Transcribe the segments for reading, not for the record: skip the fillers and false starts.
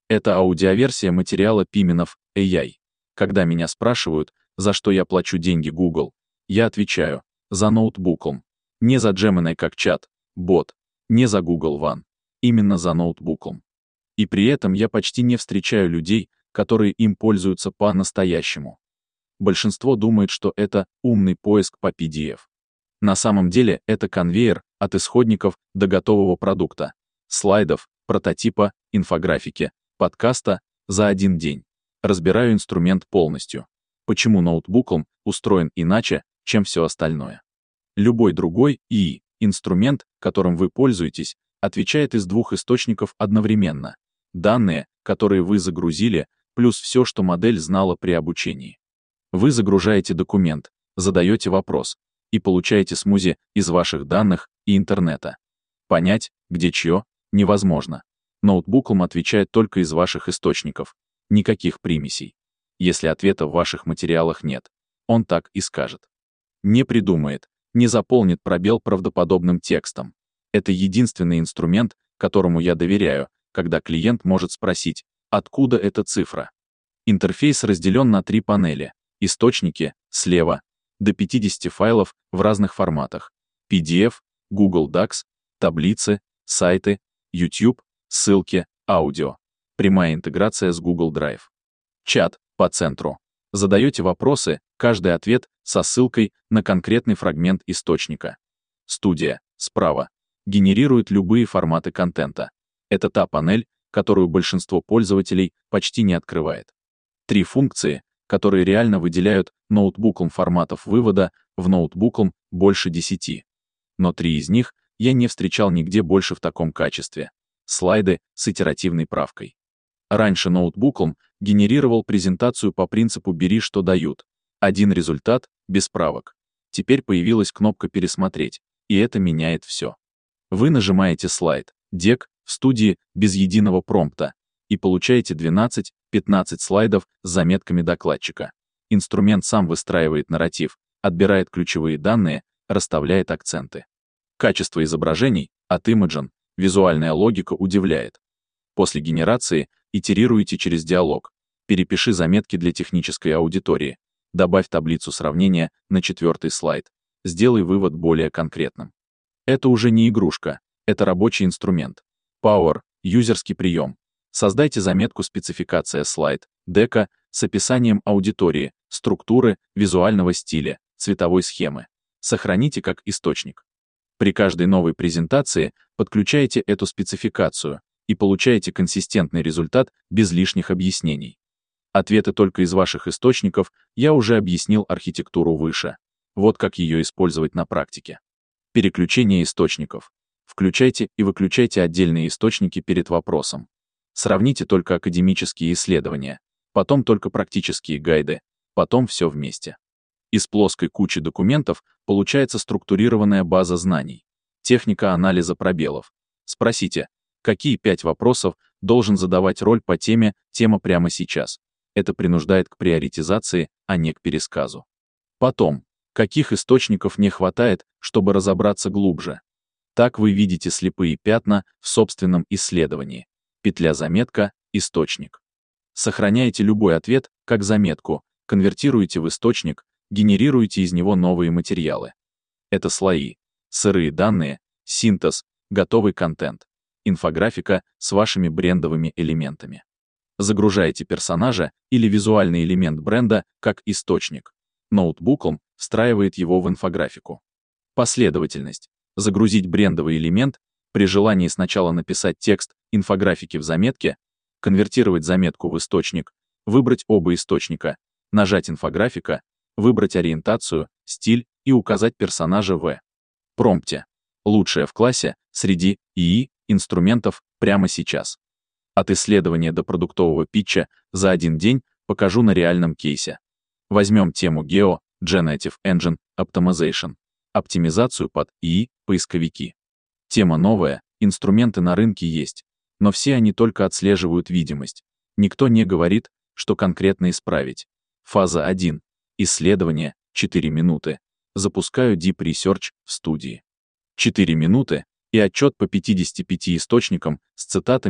Это аудиоверсия материала Пименов AI. Когда меня спрашивают, за что я плачу деньги Google, я отвечаю: за ноутбуком. Не за Gemini как чат, бот, не за Google One. Именно за ноутбуком. И при этом я почти не встречаю людей, которые им пользуются по-настоящему. Большинство думает, что это умный поиск по PDF. На самом деле это конвейер от исходников до готового продукта, слайдов, прототипа, инфографики, подкаста за один день. Разбираю инструмент полностью. Почему ноутбуком устроен иначе, чем все остальное. Любой другой ИИ, инструмент, которым вы пользуетесь, отвечает из двух источников одновременно. Данные, которые вы загрузили, плюс все, что модель знала при обучении. Вы загружаете документ, задаете вопрос и получаете смузи из ваших данных и интернета. Понять, где чье, невозможно. Ноутбуком отвечает только из ваших источников. Никаких примесей. Если ответа в ваших материалах нет, он так и скажет. Не придумает, не заполнит пробел правдоподобным текстом. Это единственный инструмент, которому я доверяю, когда клиент может спросить, откуда эта цифра. Интерфейс разделен на 3 панели. Источники, слева, до 50 файлов в разных форматах. PDF, Google Docs, таблицы, сайты, YouTube, ссылки, аудио. Прямая интеграция с Google Drive. Чат по центру. Задаете вопросы, каждый ответ со ссылкой на конкретный фрагмент источника. Студия, справа, генерирует любые форматы контента. Это та панель, которую большинство пользователей почти не открывает. 3 функции, которые реально выделяют ноутбуком форматов вывода, в ноутбуком больше 10. Но 3 из них я не встречал нигде больше в таком качестве. Слайды с итеративной правкой. Раньше ноутбуком генерировал презентацию по принципу «бери, что дают». Один результат, без правок. Теперь появилась кнопка «Пересмотреть», и это меняет все. Вы нажимаете слайд, дек, в студии без единого промпта, и получаете 12-15 слайдов с заметками докладчика. Инструмент сам выстраивает нарратив, отбирает ключевые данные, расставляет акценты. Качество изображений от Imagen, визуальная логика удивляет. После генерации итерируйте через диалог. Перепиши заметки для технической аудитории. Добавь таблицу сравнения на 4-й слайд. Сделай вывод более конкретным. Это уже не игрушка, это рабочий инструмент. Power, юзерский прием. Создайте заметку «Спецификация слайд», дека с описанием аудитории, структуры, визуального стиля, цветовой схемы. Сохраните как источник. При каждой новой презентации подключайте эту спецификацию и получаете консистентный результат без лишних объяснений. Ответы только из ваших источников, я уже объяснил архитектуру выше. Вот как ее использовать на практике. Переключение источников. Включайте и выключайте отдельные источники перед вопросом. Сравните только академические исследования, потом только практические гайды, потом все вместе. Из плоской кучи документов получается структурированная база знаний. Техника анализа пробелов. Спросите, какие 5 вопросов должен задавать роль по теме «Тема прямо сейчас». Это принуждает к приоритизации, а не к пересказу. Потом, каких источников не хватает, чтобы разобраться глубже. Так вы видите слепые пятна в собственном исследовании. Петля-заметка, источник. Сохраняйте любой ответ как заметку, конвертируете в источник, генерируете из него новые материалы. Это слои, сырые данные, синтез, готовый контент, инфографика с вашими брендовыми элементами. Загружаете персонажа или визуальный элемент бренда как источник. Ноутбуком встраивает его в инфографику. Последовательность. Загрузить брендовый элемент, при желании сначала написать текст инфографики в заметке, конвертировать заметку в источник, выбрать оба источника, нажать инфографика, выбрать ориентацию, стиль и указать персонажа в промпте. Лучшее в классе среди ИИ инструментов прямо сейчас. От исследования до продуктового питча за один день покажу на реальном кейсе. Возьмем тему GEO, Generative Engine Optimization, оптимизацию под ИИ, поисковики. Тема новая, инструменты на рынке есть, но все они только отслеживают видимость. Никто не говорит, что конкретно исправить. Фаза 1. Исследование, 4 минуты. Запускаю Deep Research в студии. 4 минуты, и отчет по 55 источникам с цитатами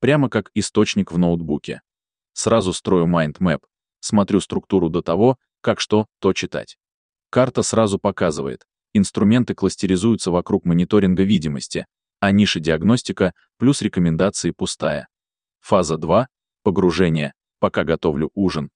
Прямо как источник в ноутбуке. Сразу строю mind map, смотрю структуру до того, как что-то читать. Карта сразу показывает. Инструменты кластеризуются вокруг мониторинга видимости, а ниша диагностика плюс рекомендации пустая. Фаза 2. Погружение. Пока готовлю ужин.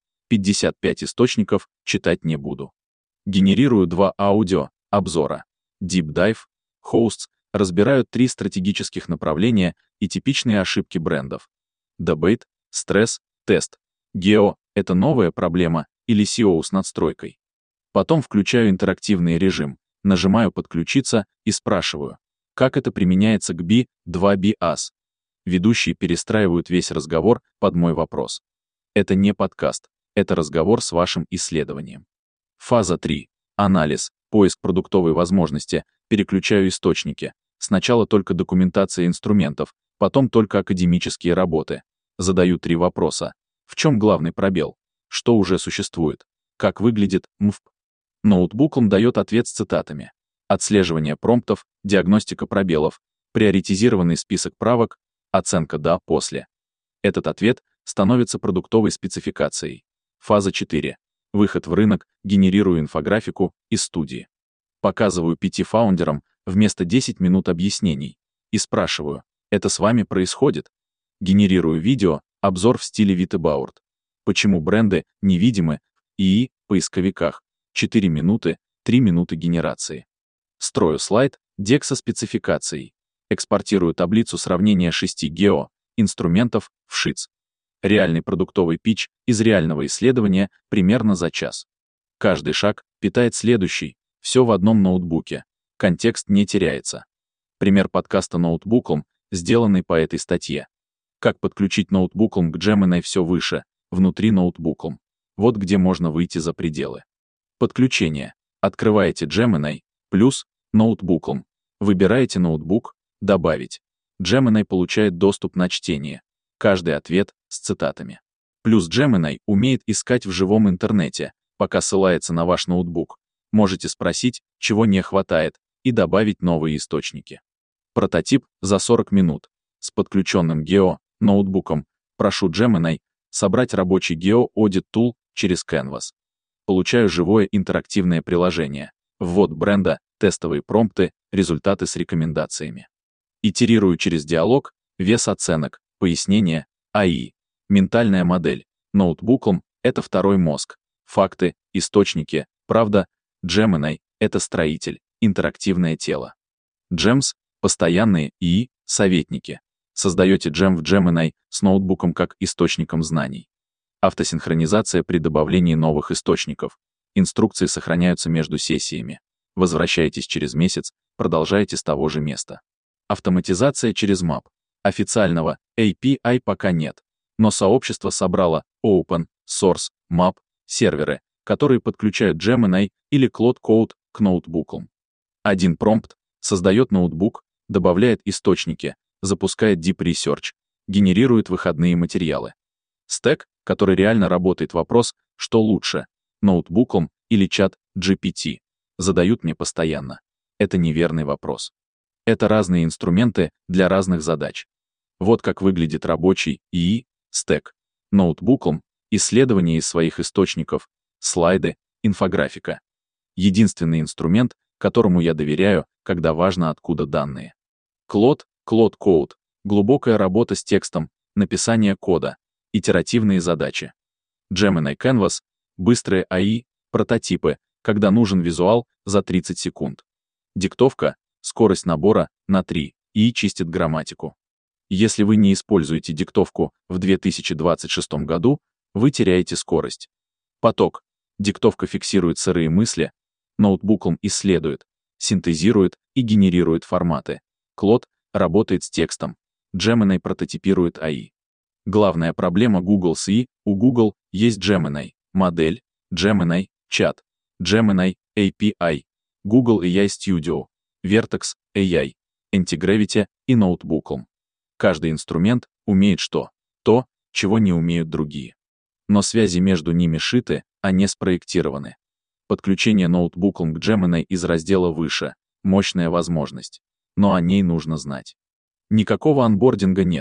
55 источников, читать не буду. Генерирую 2 аудио, обзора. Deep Dive, Hosts, разбирают 3 стратегических направления и типичные ошибки брендов. Debate, стресс, тест. Geo — это новая проблема или SEO с надстройкой. Потом включаю интерактивный режим, нажимаю «Подключиться» и спрашиваю, как это применяется к B2BAS. Ведущие перестраивают весь разговор под мой вопрос. Это не подкаст, это разговор с вашим исследованием. Фаза 3. Анализ, поиск продуктовой возможности, переключаю источники. Сначала только документация инструментов, потом только академические работы. Задаю 3 вопроса. В чем главный пробел? Что уже существует? Как выглядит МФП? Ноутбуком дает ответ с цитатами. Отслеживание промптов, диагностика пробелов, приоритизированный список правок, оценка «да», «после». Этот ответ становится продуктовой спецификацией. Фаза 4. Выход в рынок, генерирую инфографику из студии. Показываю 5 фаундерам вместо 10 минут объяснений. И спрашиваю, это с вами происходит? Генерирую видео, обзор в стиле Витебаурт. Почему бренды невидимы в ИИ-поисковиках? 4 минуты, 3 минуты генерации. Строю слайд, дек со спецификацией. Экспортирую таблицу сравнения 6 гео-инструментов в ШИЦ. Реальный продуктовый питч из реального исследования примерно за час. Каждый шаг питает следующий, все в одном ноутбуке. Контекст не теряется. Пример подкаста ноутбуком, сделанный по этой статье. Как подключить ноутбуком к Gemini все выше, внутри ноутбуком. Вот где можно выйти за пределы. Подключение. Открываете Gemini, плюс, ноутбуком. Выбираете ноутбук, добавить. Gemini получает доступ на чтение. Каждый ответ с цитатами. Плюс Gemini умеет искать в живом интернете, пока ссылается на ваш ноутбук. Можете спросить, чего не хватает, и добавить новые источники. Прототип за 40 минут. С подключенным ноутбуком. Прошу Gemini собрать рабочий Audit Tool через Canvas. Получаю живое интерактивное приложение. Ввод бренда, тестовые промпты, результаты с рекомендациями. Итерирую через диалог, вес оценок, пояснение, АИ. Ментальная модель. Ноутбуком — это второй мозг. Факты, источники, правда. Gemini — это строитель, интерактивное тело. Gems — постоянные ИИ, советники. Создаете Gem в Gemini с ноутбуком как источником знаний. Автосинхронизация при добавлении новых источников. Инструкции сохраняются между сессиями. Возвращаетесь через месяц, продолжаете с того же места. Автоматизация через Map. Официального API пока нет, но сообщество собрало Open Source Map серверы, которые подключают Gemini или Claude Code к ноутбукам. Один промпт создает ноутбук, добавляет источники, запускает Deep Research, генерирует выходные материалы. Стек, который реально работает, вопрос, что лучше, ноутбуком или чат GPT, задают мне постоянно. Это неверный вопрос. Это разные инструменты для разных задач. Вот как выглядит рабочий ИИ, стек. Ноутбуком, исследование из своих источников, слайды, инфографика. Единственный инструмент, которому я доверяю, когда важно, откуда данные. Claude Code, глубокая работа с текстом, написание кода, итеративные задачи. Gemini Canvas, быстрые АИ, прототипы, когда нужен визуал за 30 секунд. Диктовка, скорость набора на 3, и чистит грамматику. Если вы не используете диктовку в 2026 году, вы теряете скорость. Поток. Диктовка фиксирует сырые мысли, ноутбуком исследует, синтезирует и генерирует форматы. Claude работает с текстом. Gemini прототипирует АИ. Главная проблема Google с ИИ: у Google есть Gemini, модель, Gemini, чат, Gemini, API, Google AI Studio, Vertex, AI, Antigravity и ноутбуком. Каждый инструмент умеет то, чего не умеют другие. Но связи между ними шиты, а не спроектированы. Подключение ноутбуком к Gemini из раздела выше — мощная возможность. Но о ней нужно знать. Никакого онбординга нет.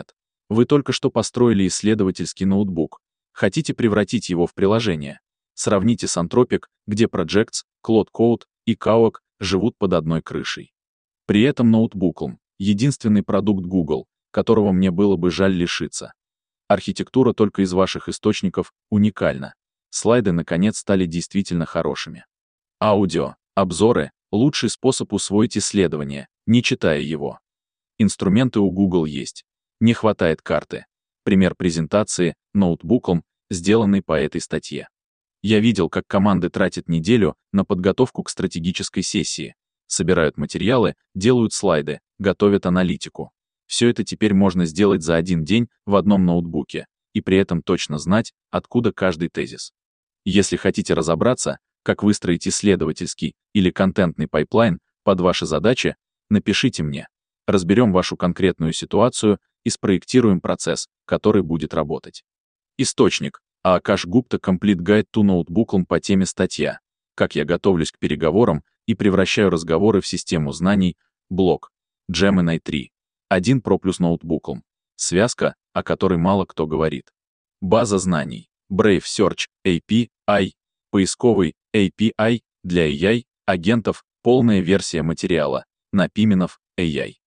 Вы только что построили исследовательский ноутбук. Хотите превратить его в приложение? Сравните с Anthropic, где Projects, Claude Code и Kawak живут под одной крышей. При этом ноутбуком — единственный продукт Google, которого мне было бы жаль лишиться. Архитектура только из ваших источников уникальна. Слайды, наконец, стали действительно хорошими. Аудио, обзоры — лучший способ усвоить исследование, не читая его. Инструменты у Google есть. Не хватает карты. Пример презентации ноутбуком, сделанный по этой статье. Я видел, как команды тратят неделю на подготовку к стратегической сессии, собирают материалы, делают слайды, готовят аналитику. Все это теперь можно сделать за один день в одном ноутбуке, и при этом точно знать, откуда каждый тезис. Если хотите разобраться, как выстроить исследовательский или контентный пайплайн под ваши задачи, напишите мне. Разберем вашу конкретную ситуацию и спроектируем процесс, который будет работать. Источник. Aakash Gupta Complete Guide to Notebook по теме статья. Как я готовлюсь к переговорам и превращаю разговоры в систему знаний. Блог. Gemini 3. 1 Pro плюс ноутбуком. Связка, о которой мало кто говорит. База знаний. Brave Search API. Поисковый API для AI, агентов, полная версия материала. На Piminov AI.